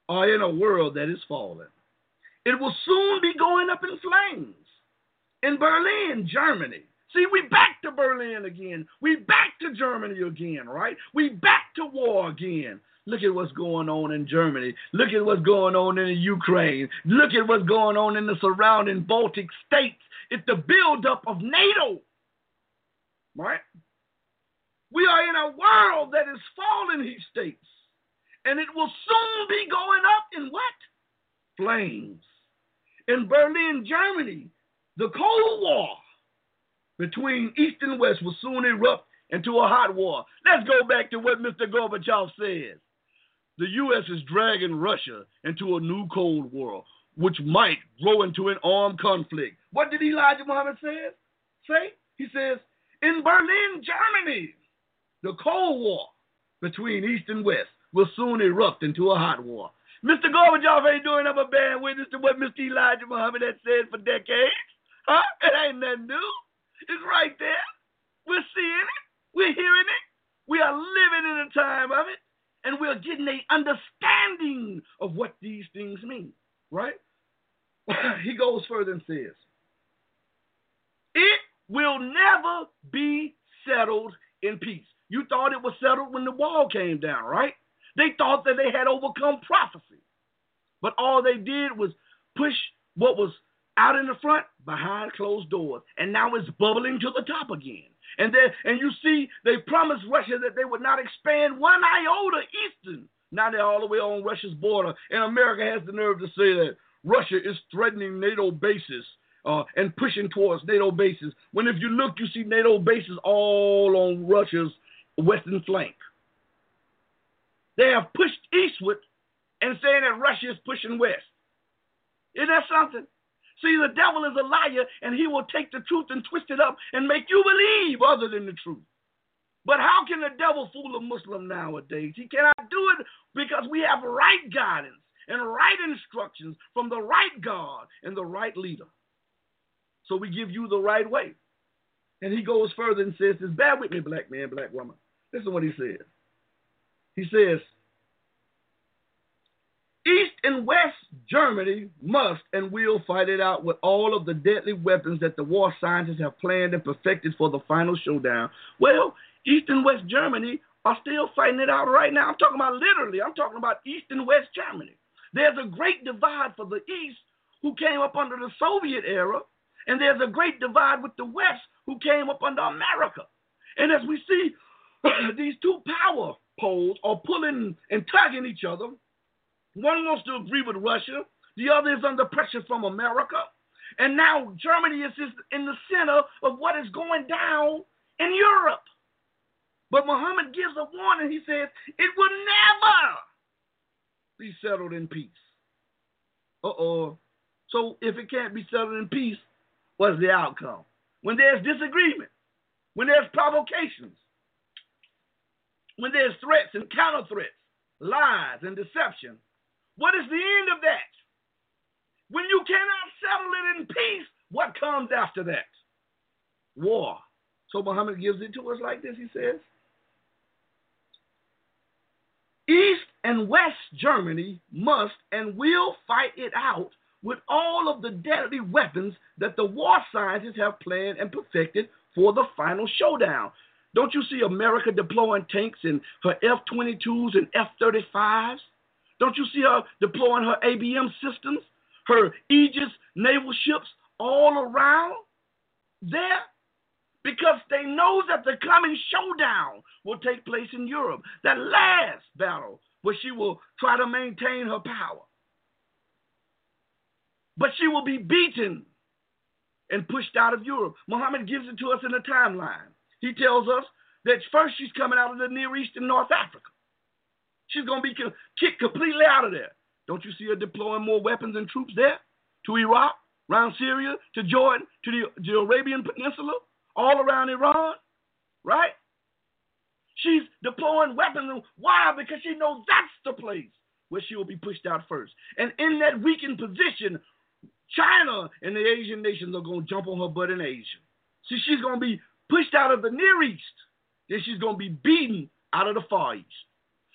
are in a world that is falling. It will soon be going up in flames. In Berlin, Germany. See, we back to Berlin again. We back to Germany again, right? We back to war again. Look at what's going on in Germany. Look at what's going on in Ukraine. Look at what's going on in the surrounding Baltic states. It's the buildup of NATO, right? We are in a world that is falling, he states. And it will soon be going up in what? Flames. In Berlin, Germany, the Cold War between East and West will soon erupt into a hot war. Let's go back to what Mr. Gorbachev says. The U.S. is dragging Russia into a new Cold War, which might grow into an armed conflict. What did Elijah Muhammad say? He says, in Berlin, Germany, the Cold War between East and West will soon erupt into a hot war. Mr. Gorbachev ain't doing up a bad witness to what Mr. Elijah Muhammad had said for decades. Huh? It ain't nothing new. It's right there. We're seeing it. We're hearing it. We are living in a time of it. And we're getting an understanding of what these things mean. Right? He goes further and says, it will never be settled in peace. You thought it was settled when the wall came down, right? They thought that they had overcome prophecy. But all they did was push what was out in the front behind closed doors. And now it's bubbling to the top again. And you see, they promised Russia that they would not expand one iota eastern. Now they're all the way on Russia's border. And America has the nerve to say that Russia is threatening NATO bases and pushing towards NATO bases. When if you look, you see NATO bases all on Russia's western flank. They have pushed eastward and saying that Russia is pushing west. Isn't that something? See, the devil is a liar, and he will take the truth and twist it up and make you believe other than the truth. But how can the devil fool a Muslim nowadays? He cannot do it because we have right guidance and right instructions from the right God and the right leader. So we give you the right way. And he goes further and says, this, bear with me, black man, black woman. Listen to what he says. He says, East and West Germany must and will fight it out with all of the deadly weapons that the war scientists have planned and perfected for the final showdown. Well, East and West Germany are still fighting it out right now. I'm talking about literally. I'm talking about East and West Germany. There's a great divide for the East, who came up under the Soviet era, and there's a great divide with the West, who came up under America. And as we see, these two power poles are pulling and tugging each other. One wants to agree with Russia. The other is under pressure from America. And now Germany is in the center of what is going down in Europe. But Muhammad gives a warning. He says, it will never be settled in peace. So if it can't be settled in peace, what's the outcome? When there's disagreement, when there's provocations, when there's threats and counter-threats, lies and deception, what is the end of that? When you cannot settle it in peace, what comes after that? War. So Muhammad gives it to us like this, he says. East and West Germany must and will fight it out with all of the deadly weapons that the war scientists have planned and perfected for the final showdown. Don't you see America deploying tanks and her F-22s and F-35s? Don't you see her deploying her ABM systems, her Aegis naval ships all around there? Because they know that the coming showdown will take place in Europe. That last battle where she will try to maintain her power. But she will be beaten and pushed out of Europe. Muhammad gives it to us in a timeline. He tells us that first she's coming out of the Near East and North Africa. She's going to be kicked completely out of there. Don't you see her deploying more weapons and troops there? To Iraq, around Syria, to Jordan, to the Arabian Peninsula, all around Iran, right? She's deploying weapons. Why? Because she knows that's the place where she will be pushed out first. And in that weakened position, China and the Asian nations are going to jump on her butt in Asia. See, she's going to be pushed out of the Near East. Then she's going to be beaten out of the Far East.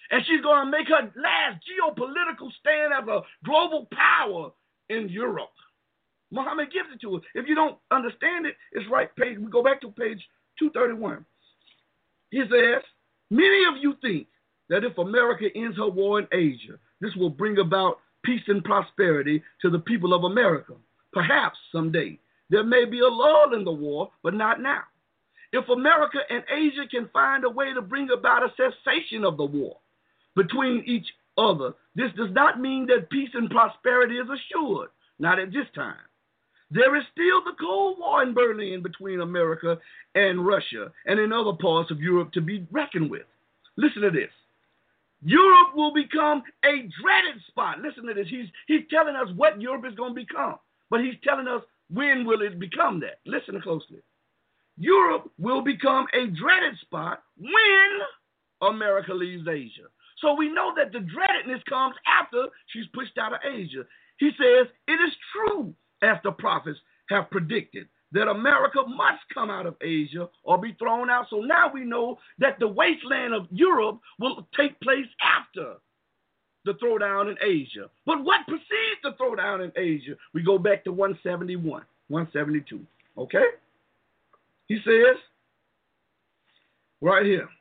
And she's going to make her last geopolitical stand as a global power in Europe. Muhammad gives it to us. If you don't understand it, it's right. We go back to page 231. He says, many of you think that if America ends her war in Asia, this will bring about peace and prosperity to the people of America. Perhaps someday there may be a lull in the war, but not now. If America and Asia can find a way to bring about a cessation of the war between each other, this does not mean that peace and prosperity is assured. Not at this time. There is still the Cold War in Berlin between America and Russia and in other parts of Europe to be reckoned with. Listen to this. Europe will become a dreaded spot. Listen to this. He's telling us what Europe is going to become, but he's telling us when will it become that. Listen closely. Europe will become a dreaded spot when America leaves Asia. So we know that the dreadedness comes after she's pushed out of Asia. He says, it is true, as the prophets have predicted, that America must come out of Asia or be thrown out. So now we know that the wasteland of Europe will take place after the throwdown in Asia. But what precedes the throwdown in Asia? We go back to 171, 172, okay? He says, right here,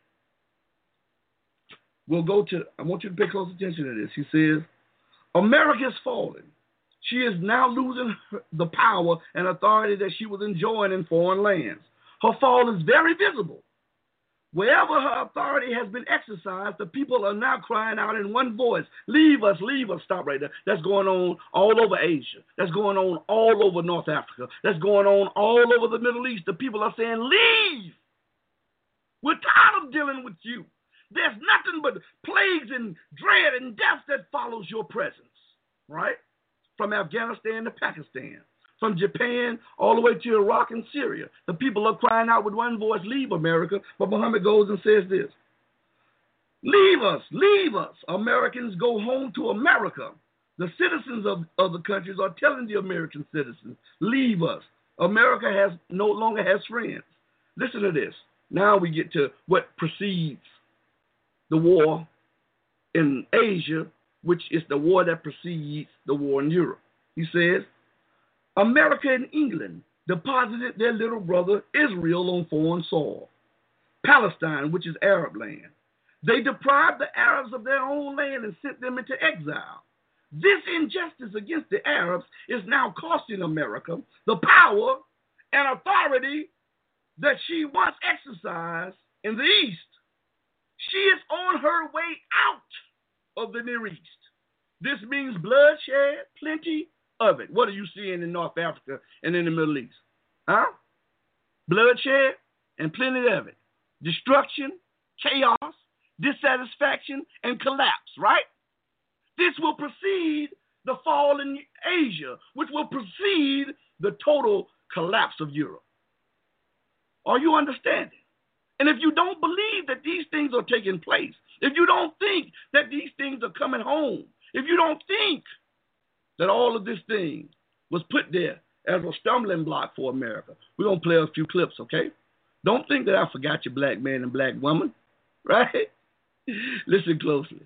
I want you to pay close attention to this. He says, America is falling. She is now losing the power and authority that she was enjoying in foreign lands. Her fall is very visible. Wherever her authority has been exercised, the people are now crying out in one voice, leave us, leave us. Stop right there. That's going on all over Asia. That's going on all over North Africa. That's going on all over the Middle East. The people are saying, leave. We're tired of dealing with you. There's nothing but plagues and dread and death that follows your presence, right? From Afghanistan to Pakistan, from Japan all the way to Iraq and Syria. The people are crying out with one voice, leave America. But Muhammad goes and says this, leave us, leave us. Americans go home to America. The citizens of other countries are telling the American citizens, leave us. America no longer has friends. Listen to this. Now we get to what precedes the war in Asia, which is the war that precedes the war in Europe. He says, America and England deposited their little brother Israel on foreign soil, Palestine, which is Arab land. They deprived the Arabs of their own land and sent them into exile. This injustice against the Arabs is now costing America the power and authority that she once exercised in the East. She is on her way out of the Near East. This means bloodshed, plenty of it. What are you seeing in North Africa and in the Middle East? Bloodshed and plenty of it. Destruction, chaos, dissatisfaction, and collapse, right? This will precede the fall in Asia, which will precede the total collapse of Europe. Are you understanding? And if you don't believe that these things are taking place, if you don't think that these things are coming home, if you don't think that all of this thing was put there as a stumbling block for America, we're going to play a few clips, okay? Don't think that I forgot you, black man and black woman, right? Listen closely.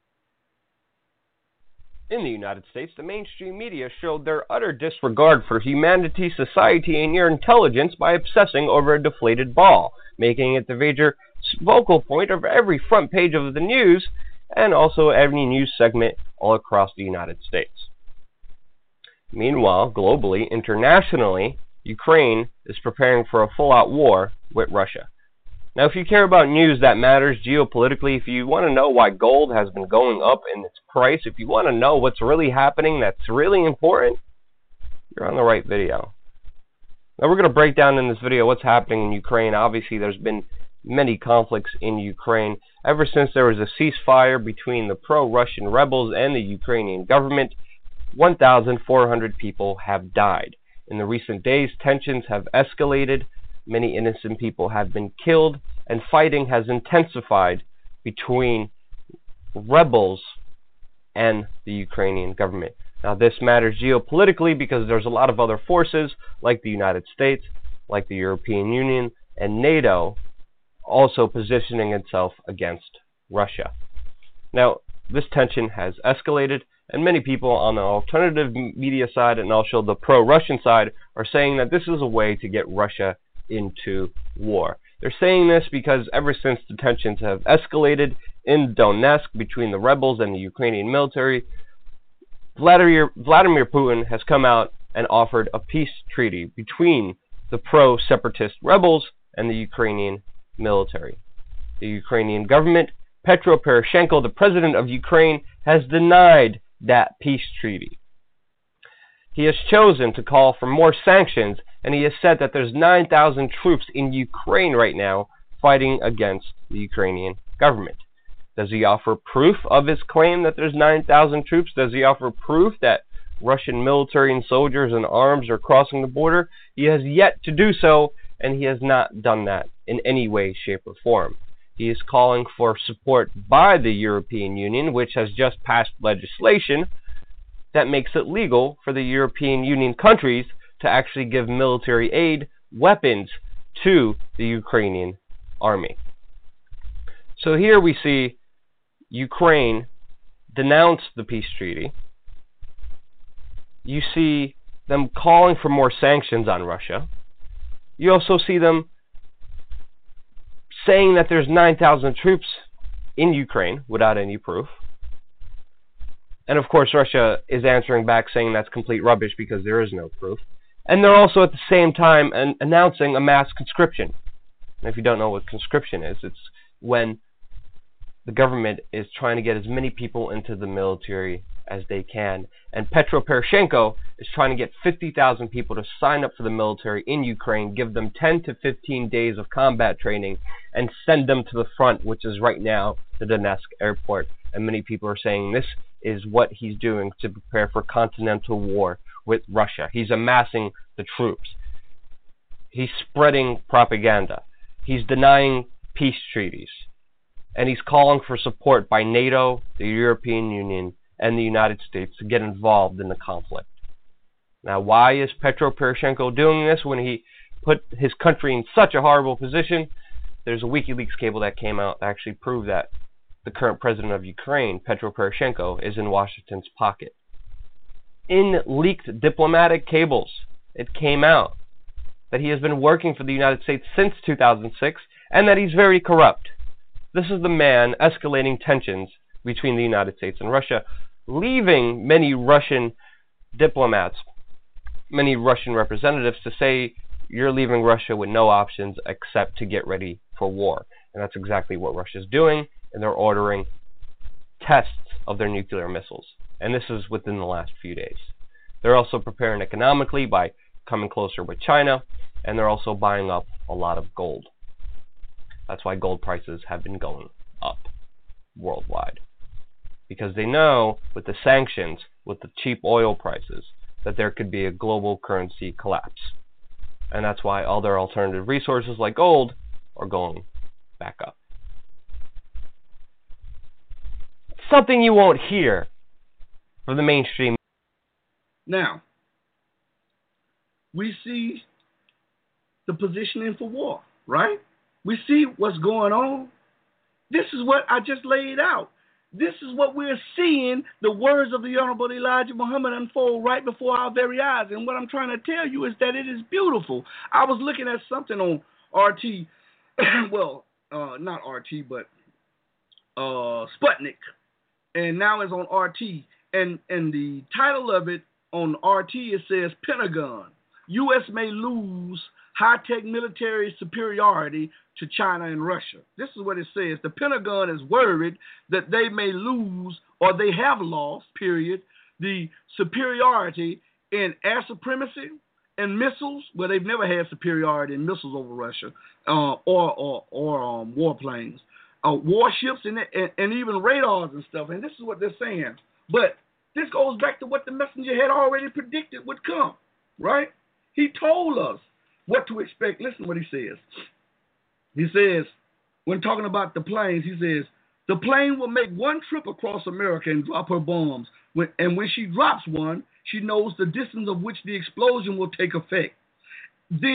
In the United States, the mainstream media showed their utter disregard for humanity, society, and your intelligence by obsessing over a deflated ball, making it the major focal point of every front page of the news and also every news segment all across the United States. Meanwhile, globally, internationally, Ukraine is preparing for a full-out war with Russia. Now, if you care about news that matters geopolitically, if you want to know why gold has been going up in its price, if you want to know what's really happening that's really important, you're on the right video. Now, we're going to break down in this video what's happening in Ukraine. Obviously, there's been many conflicts in Ukraine ever since there was a ceasefire between the pro-Russian rebels and the Ukrainian government. 1,400 people have died. In the recent days, tensions have escalated. Many innocent people have been killed, and fighting has intensified between rebels and the Ukrainian government. Now, this matters geopolitically because there's a lot of other forces, like the United States, like the European Union, and NATO, also positioning itself against Russia. Now, this tension has escalated, and many people on the alternative media side and also the pro-Russian side are saying that this is a way to get Russia into war. They're saying this because ever since the tensions have escalated in Donetsk between the rebels and the Ukrainian military, Vladimir Putin has come out and offered a peace treaty between the pro-separatist rebels and the Ukrainian military. The Ukrainian government, Petro Poroshenko, the president of Ukraine, has denied that peace treaty. He has chosen to call for more sanctions, and he has said that there's 9,000 troops in Ukraine right now fighting against the Ukrainian government. Does he offer proof of his claim that there's 9,000 troops? Does he offer proof that Russian military and soldiers and arms are crossing the border? He has yet to do so, and he has not done that in any way, shape, or form. He is calling for support by the European Union, which has just passed legislation that makes it legal for the European Union countries to actually give military aid, weapons, to the Ukrainian army. So here we see Ukraine denounce the peace treaty. You see them calling for more sanctions on Russia. You also see them saying that there's 9,000 troops in Ukraine without any proof. And of course, Russia is answering back saying that's complete rubbish because there is no proof. And they're also at the same time announcing a mass conscription. And if you don't know what conscription is, it's when the government is trying to get as many people into the military as they can. And Petro Poroshenko is trying to get 50,000 people to sign up for the military in Ukraine, give them 10 to 15 days of combat training, and send them to the front, which is right now the Donetsk airport. And many people are saying this is what he's doing to prepare for continental war with Russia. He's amassing the troops. He's spreading propaganda. He's denying peace treaties. And he's calling for support by NATO, the European Union, and the United States to get involved in the conflict. Now, why is Petro Poroshenko doing this when he put his country in such a horrible position? There's a WikiLeaks cable that came out that actually proved that the current president of Ukraine, Petro Poroshenko, is in Washington's pocket. In leaked diplomatic cables, it came out that he has been working for the United States since 2006 and that he's very corrupt. This is the man escalating tensions between the United States and Russia, leaving many Russian diplomats, many Russian representatives to say you're leaving Russia with no options except to get ready for war. And that's exactly what Russia's doing, and they're ordering tests of their nuclear missiles. And this is within the last few days. They're also preparing economically by coming closer with China, and they're also buying up a lot of gold. That's why gold prices have been going up worldwide. Because they know with the sanctions, with the cheap oil prices, that there could be a global currency collapse. And that's why all their alternative resources like gold are going back up. Something you won't hear from the mainstream. Now, we see the positioning for war, right? We see what's going on. This is what I just laid out. This is what we're seeing, the words of the Honorable Elijah Muhammad unfold right before our very eyes. And what I'm trying to tell you is that it is beautiful. I was looking at something on RT, well, not RT, but Sputnik, and now it's on RT. And the title of it on RT, it says Pentagon. U.S. may lose high-tech military superiority to China and Russia. This is what it says. The Pentagon is worried that they may lose, or they have lost, period, the superiority in air supremacy and missiles. Well, they've never had superiority in missiles over Russia, or warplanes, warships, and even radars and stuff. And this is what they're saying. But this goes back to what the messenger had already predicted would come, right? He told us what to expect. Listen to what he says. He says, when talking about the planes, he says, the plane will make one trip across America and drop her bombs. And when she drops one, she knows the distance of which the explosion will take effect. Then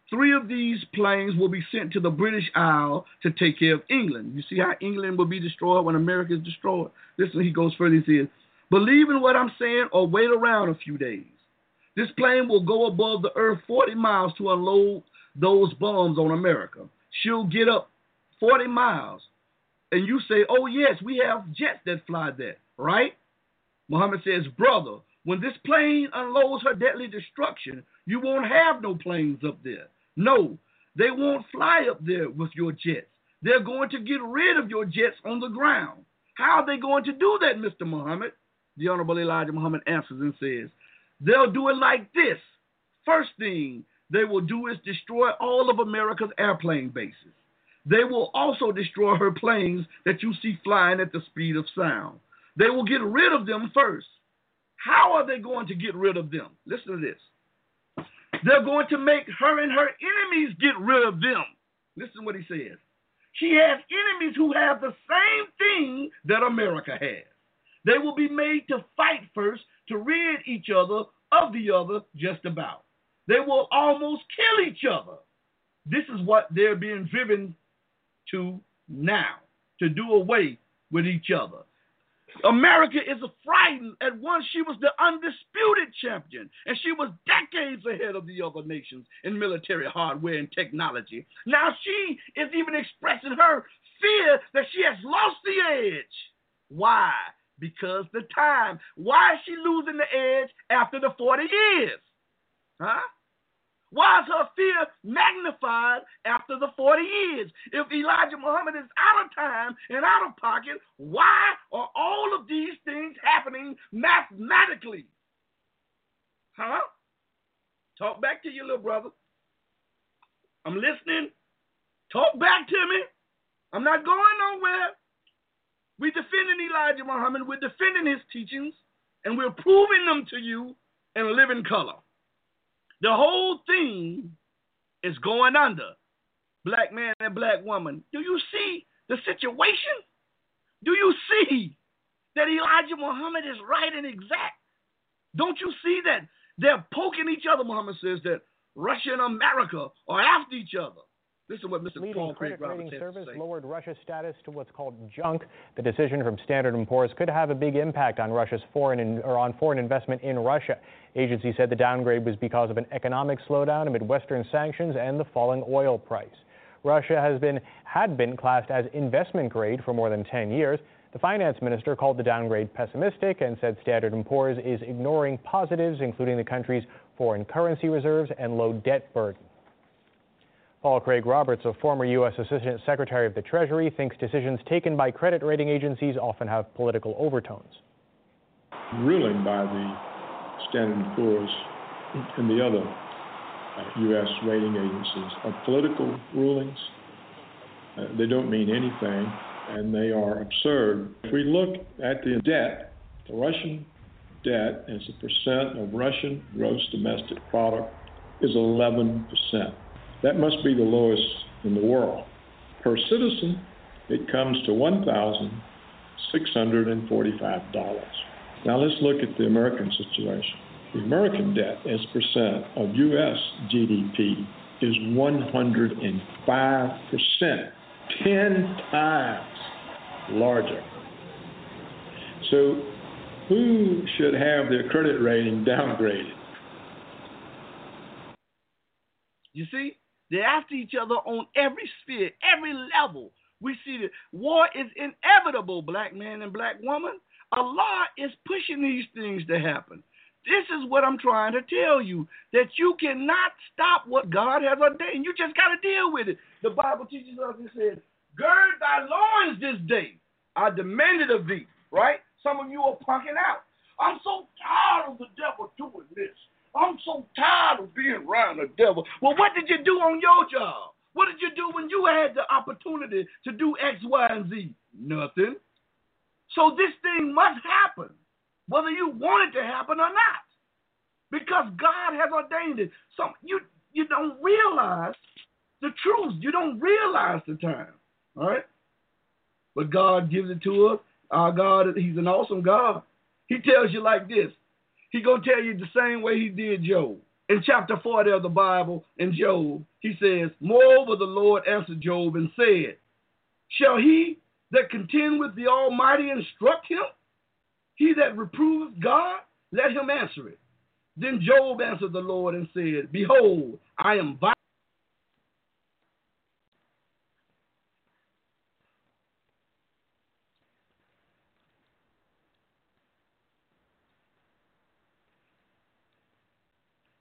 3 of these planes will be sent to the British Isle to take care of England. You see how England will be destroyed when America is destroyed? Listen, he goes further. He says, believe in what I'm saying or wait around a few days. This plane will go above the earth 40 miles to unload those bombs on America. She'll get up 40 miles. And you say, oh, yes, we have jets that fly that, right? Muhammad says, brother, when this plane unloads her deadly destruction, you won't have no planes up there. No, they won't fly up there with your jets. They're going to get rid of your jets on the ground. How are they going to do that, Mr. Muhammad? The Honorable Elijah Muhammad answers and says, they'll do it like this. First thing they will do is destroy all of America's airplane bases. They will also destroy her planes that you see flying at the speed of sound. They will get rid of them first. How are they going to get rid of them? Listen to this. They're going to make her and her enemies get rid of them. Listen to what he says. She has enemies who have the same thing that America has. They will be made to fight first to rid each other of the other just about. They will almost kill each other. This is what they're being driven to now, to do away with each other. America is frightened. At once she was the undisputed champion, and she was decades ahead of the other nations in military hardware and technology. Now she is even expressing her fear that she has lost the edge. Why? Because the time. Why is she losing the edge after the 40 years? Huh? Why is her fear magnified after the 40 years? If Elijah Muhammad is out of time and out of pocket, why are all of these things happening mathematically? Huh? Talk back to you, little brother. I'm listening. Talk back to me. I'm not going nowhere. We're defending Elijah Muhammad. We're defending his teachings, and we're proving them to you in living color. The whole thing is going under. Black man and black woman. Do you see the situation? Do you see that Elijah Muhammad is right and exact? Don't you see that they're poking each other? Muhammad says that Russia and America are after each other. Listen to what Mr. Paul Craig Roberts has to say. Lowered Russia's status to what's called junk. The decision from Standard & Poor's could have a big impact on Russia's foreign investment in Russia. Agency said the downgrade was because of an economic slowdown amid Western sanctions and the falling oil price. Russia had been classed as investment grade for more than 10 years. The finance minister called the downgrade pessimistic and said Standard & Poor's is ignoring positives, including the country's foreign currency reserves and low debt burden. Paul Craig Roberts, a former U.S. Assistant Secretary of the Treasury, thinks decisions taken by credit rating agencies often have political overtones. Ruling by the Standard & Poor's and the other U.S. rating agencies are political rulings. They don't mean anything, and they are absurd. If we look at the debt, the Russian debt as a percent of Russian gross domestic product is 11%. That must be the lowest in the world. Per citizen, it comes to $1,645. Now let's look at the American situation. The American debt as a percent of U.S. GDP is 105%, 10 times larger. So who should have their credit rating downgraded? You see? They're after each other on every sphere, every level. We see that war is inevitable, black man and black woman. Allah is pushing these things to happen. This is what I'm trying to tell you, that you cannot stop what God has ordained. You just got to deal with it. The Bible teaches us, it says, gird thy loins this day. I demanded of thee, right? Some of you are punking out. I'm so tired of the devil doing this. I'm so tired of being around the devil. Well, what did you do on your job? What did you do when you had the opportunity to do X, Y, and Z? Nothing. So this thing must happen, whether you want it to happen or not, because God has ordained it. So you don't realize the truth. You don't realize the time, all right? But God gives it to us. Our God, he's an awesome God. He tells you like this. He going to tell you the same way he did Job. In chapter 40 of the Bible, in Job, he says, moreover, the Lord answered Job and said, shall he that contend with the Almighty instruct him? He that reproveth God, let him answer it. Then Job answered the Lord and said, behold, I am